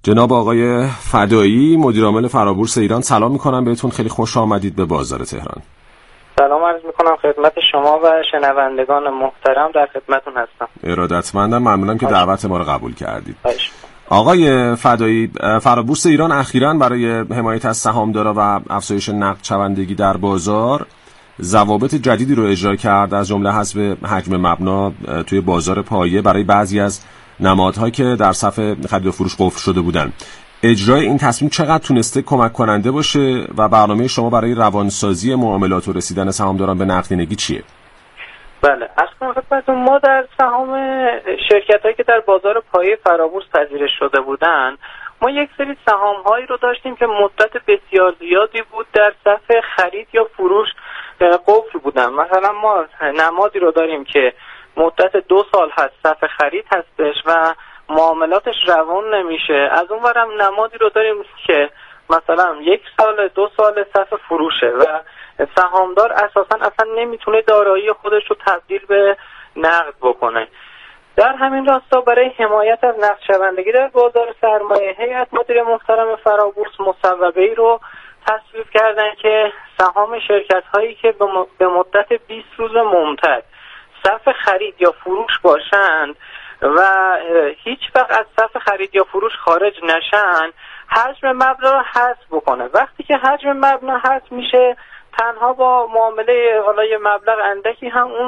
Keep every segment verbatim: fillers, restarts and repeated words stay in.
جناب آقای فدایی، مدیر عامل فرابورس ایران، سلام میکنم بهتون. خیلی خوش آمدید به بازار تهران. سلام عرض میکنم خدمت شما و شنوندگان محترم، در خدمتون هستم. ارادتمندم، ممنونم که دعوت ما رو قبول کردید. باش. آقای فدایی، فرابورس ایران اخیراً برای حمایت از سهامدارا و افزایش نقد شوندگی در بازار ضوابط جدیدی رو اجرا کرد، از جمله حذف حجم مبنا توی بازار پایه برای بعضی از نمادها که در صف خرید و فروش قفل شده بودن. اجرای این تصمیم چقدر تونسته کمک کننده باشه و برنامه شما برای روانسازی معاملات و رسیدن سهامداران به نقدینگی چیه؟ بله، اصلا خدمتتون ما در سهام شرکت‌هایی که در بازار پایه فرابورس پذیرش شده بودن، ما یک سری سهام‌هایی رو داشتیم که مدت بسیار زیادی بود در صف خرید یا فروش قفل بودن. مثلا ما نمادی رو داریم که مدت دو سال هست صف خرید هستش و معاملاتش روان نمیشه. از اون ورم نمادی رو داریم که مثلا یک سال دو سال صف فروشه و سهامدار اساسا اصلا نمیتونه دارایی خودش رو تبدیل به نقد بکنه. در همین راستا برای حمایت از نقد شوندگی در بازار سرمایه، هیئت مدیره محترم فرابورس مصوبه‌ای رو تصویب کردن که سهام شرکت‌هایی که به مدت بیست روز ممتد صف خرید یا فروش باشند و هیچ وقت از صف خرید یا فروش خارج نشن، حجم مبلغ رو حذف بکنه. وقتی که حجم مبلغ حذف میشه، تنها با معامله حالا یه مبلغ اندکی هم اون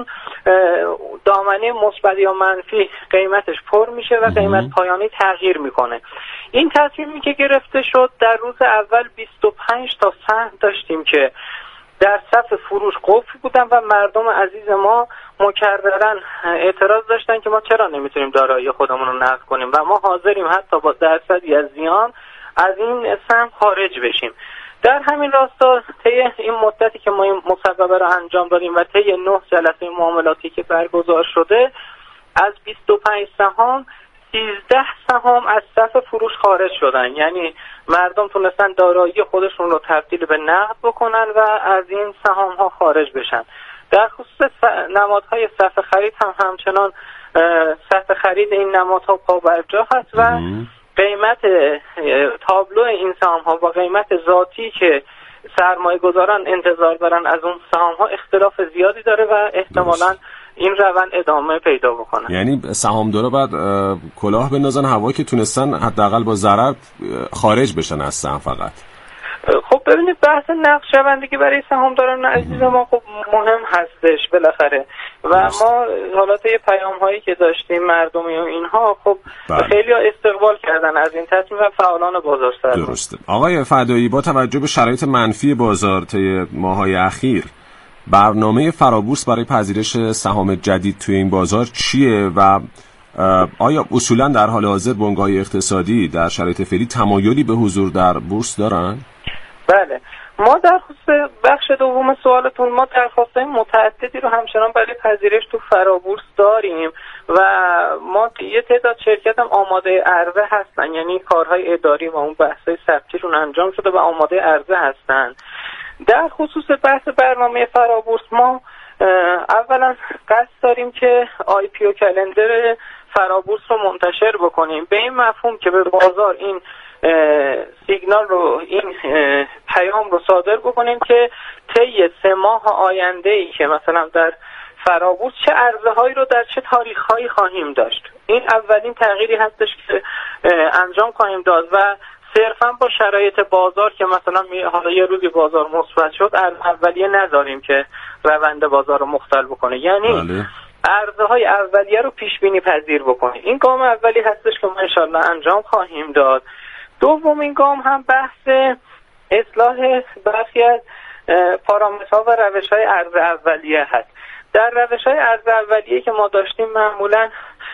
دامنه مثبت یا منفی قیمتش پر میشه و قیمت پایانی تغییر میکنه. این تصمیمی که گرفته شد، در روز اول بیست و پنج تا سهم داشتیم که در صف فروش قفل بودن و مردم عزیز ما مکررن اعتراض داشتن که ما چرا نمیتونیم دارایی خودمون رو نقد کنیم و ما حاضریم حتی با درصدی از زیان از این سهم خارج بشیم. در همین راستا طی این مدتی که ما این مصوبه رو انجام دادیم و طی نه جلسه معاملاتی که برگزار شده، از بیست و پنج سهام سیزده سهام از صف فروش خارج شدن، یعنی مردم تونستن دارایی خودشون رو تبدیل به نقد بکنن و از این سهام ها خارج بشن. در خصوص نمادهای صف خرید هم همچنان صف خرید این نمادها پابرجا هست و قیمت تابلو این سهام ها با قیمت ذاتی که سرمایه گذاران انتظار دارن از اون سهام ها اختلاف زیادی داره و احتمالاً این روند ادامه پیدا بکنه. یعنی سهامدارا بعد کلاه بندازن هوا که تونستن حداقل با ضرر خارج بشن از سهم. فقط خب ببینید، بحث نقد شوندگی برای سهامداران عزیز ما خب مهم هستش بالاخره و ما حالات یه پیام هایی که داشتیم مردمی و اینها خب خیلی استقبال کردن از این تصمیم و فعالان بازار سرمایه. درسته. آقای فدایی، با توجه به شرایط منفی بازار طی ماه‌های اخیر، برنامه فرابورس برای پذیرش سهام جدید توی این بازار چیه و آیا اصولا در حال حاضر بنگاه‌های اقتصادی در شرایط فعلی تمایلی به حضور در بورس دارن؟ بله، ما در خصوص بخش دوم سوالتون، ما درخواست‌های متعددی رو همچنان برای پذیرش تو فرابورس داریم و ما یه تعداد شرکت هم آماده عرضه هستن، یعنی کارهای اداری و اون بحث‌های ثبتیشون انجام شده و آماده عرضه هستن. در خصوص بحث برنامه فرابورس، ما اولا قصد داریم که آی پی او کلندر فرابورس رو منتشر بکنیم، به این مفهوم که به بازار این سیگنال رو، این پیام رو صادر بکنیم که طی سه ماه آینده ای که مثلا در فرابورس چه عرضه هایی رو در چه تاریخ هایی خواهیم داشت. این اولین تغییری هستش که انجام خواهیم داد و صرفا با شرایط بازار که مثلا حالا یه روزی بازار مثبت شد، اولیه نذاریم که روند بازار رو مختل بکنه، یعنی بله. عرضه های اولیه رو پیش بینی پذیر بکنیم. این گام اولی هستش که ما انشالله انجام خواهیم داد. دومین گام هم بحث اصلاح برخی از پارامترها و روش‌های عرضه اولیه هست. در روش‌های عرضه اولیه که ما داشتیم، معمولاً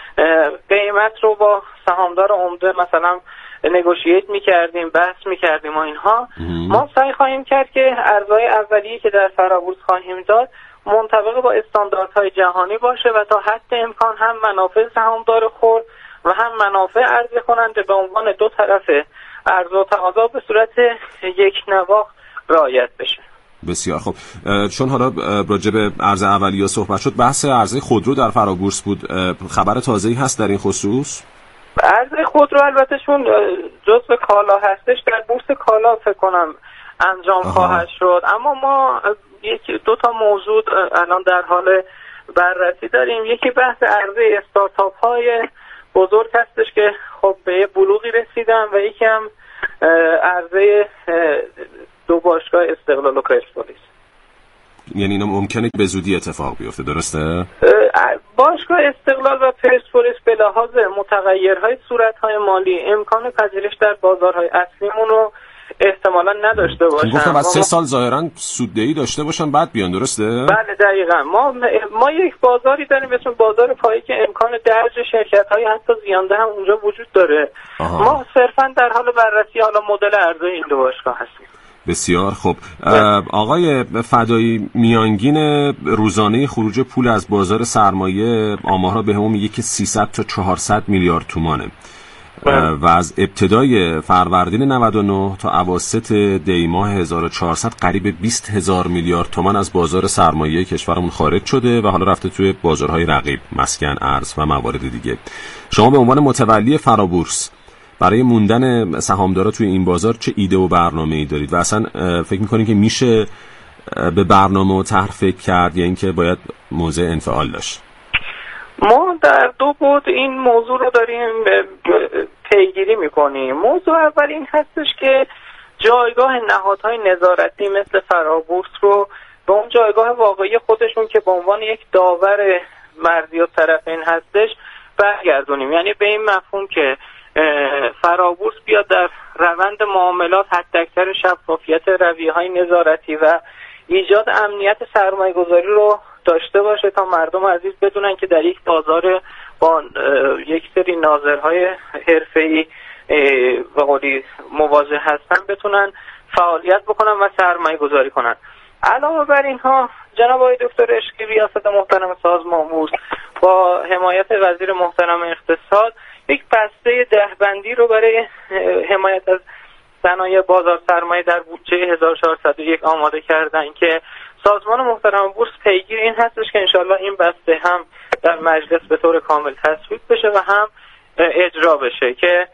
قیمت رو با سهامدار عمده مثلا نگوشییت می‌کردیم، بحث می‌کردیم و اینها. ما سعی خواهیم کرد که عرضه‌های اولیه که در فرابورس خواهیم داد منطبق با استانداردهای جهانی باشه و تا حد امکان هم منافع سهامدار خرد و هم منافع عرضه کننده به عنوان دو طرف عرضه و تقاضا به صورت یک نواخت رعایت بشه. بسیار خب. چون حالا راجع به عرضه اولیه صحبت شد، بحث عرضه خودرو در فرابورس بود. خبر تازه‌ای هست در این خصوص؟ عرضه خودرو البته چون جزء کالا هستش در بورس کالا فکر کنم انجام آها. خواهد شد، اما ما یکی دو تا موضوع الان در حال بررسی داریم. یکی بحث عرضه استارتاپ های بزرگ هستش که خب به یه بلوغی رسیدن و یکی هم عرضه دو باشگاه استقلال و پرسپولیس. یعنی اینا ممکنه به زودی اتفاق بیفته، درسته؟ باشگاه استقلال و پرسپولیس به لحاظ متغیرهای صورتهای مالی امکان پذیرش در بازارهای اصلیمون رو احتمالا نداشته باشن. گفتم بعد سه سال ظاهرا سوددهی داشته باشن بعد بیان، درسته؟ بله دقیقاً. ما ما یک بازاری داریم به اسم بازار پایی که امکان درج شرکت‌های حتی زیانده هم اونجا وجود داره. آها. ما صرفاً در حال بررسی حالا مدل عرضه این دو باشگاه هستیم. بسیار خوب. آقای فدایی، میانگین روزانه خروج پول از بازار سرمایه آمارها به همون میگه که سیصد تا چهارصد میلیارد تومانه و از ابتدای فروردین نود و نه تا اواسط دی ماه هزار و چهارصد قریب بیست هزار میلیارد تومان از بازار سرمایه کشورمون خارج شده و حالا رفته توی بازارهای رقیب، مسکن، ارز و موارد دیگه. شما به عنوان متولی فرابورس برای موندن سهامدارا توی این بازار چه ایده و برنامه‌ای دارید و اصلا فکر می‌کنید که میشه به برنامه و طرح فکر کرد یا اینکه باید موضع انفعال داشت؟ ما در دو بعد این موضوع رو داریم پیگیری میکنیم. موضوع اول این هستش که جایگاه نهادهای نظارتی مثل فرابورس رو به اون جایگاه واقعی خودشون که به عنوان یک داور مرزی و طرفین هستش برگردونیم. یعنی به این مفهوم که فرابورس بیاد در روند معاملات حداکثر شفافیت رویه‌های نظارتی و ایجاد امنیت سرمایه‌گذاری رو داشته باشه تا مردم عزیز بدونن که در یک بازار با یک سری ناظرهای حرفه‌ای به قولی مواجه هستن بتونن فعالیت بکنن و سرمایه گذاری کنن. علاوه بر اینها جناب آقای دکتر اشکی ریاست محترم سازمان بورس با حمایت وزیر محترم اقتصاد یک بسته دهبندی رو برای حمایت از صنایع بازار سرمایه در بودجه هزار و چهارصد و یک آماده کردن که سازمان محترم بورس پیگیر این هستش که انشالله این بسته هم در مجلس به طور کامل تصویب بشه و هم اجرا بشه که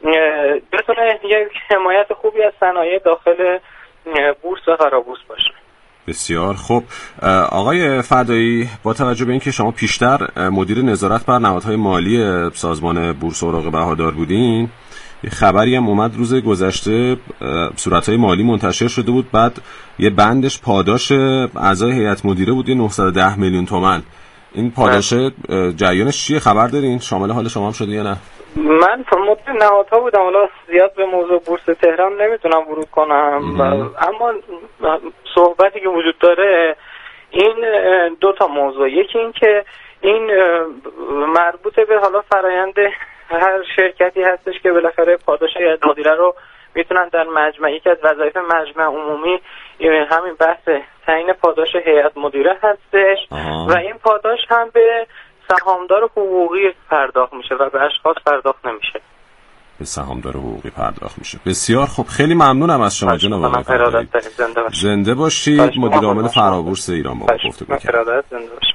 بتونه یک حمایت خوبی از صنایع داخل بورس و فرابورس باشه. بسیار خوب. آقای فدایی، با توجه به اینکه شما پیشتر مدیر نظارت بر نهادهای مالی سازمان بورس اوراق بهادار بودین، یه خبری هم اومد روز گذشته صورتهای مالی منتشر شده بود، بعد یه بندش پاداش اعضای هیئت مدیره بود نهصد و ده میلیون تومان. این پاداش جریانش چیه؟ خبر دارین؟ شامل حال شما هم شده یا نه؟ من مدیر نهادها بودم، حالا زیاد به موضوع بورس تهران نمیتونم ورود کنم، اما صحبتی که وجود داره این دو تا موضوع. یکی این که این مربوط به حالا فرایند هر شرکتی هستش که بالاخره پاداش هیئت مدیره رو میتونن در مجمع، یکی از وظایف مجمع عمومی همین بحث تعیین پاداش هیئت مدیره هستش آه. و این پاداش هم به سهامدار حقوقی پرداخت میشه و به اشخاص پرداخت نمیشه. به سهامدار حقوقی پرداخت میشه. بسیار خوب، خیلی ممنونم از شما جناب آقای فدایی. زنده باشید. زنده باشید. مدیر عامل فرابورس ایران با ما گفتگو کردید.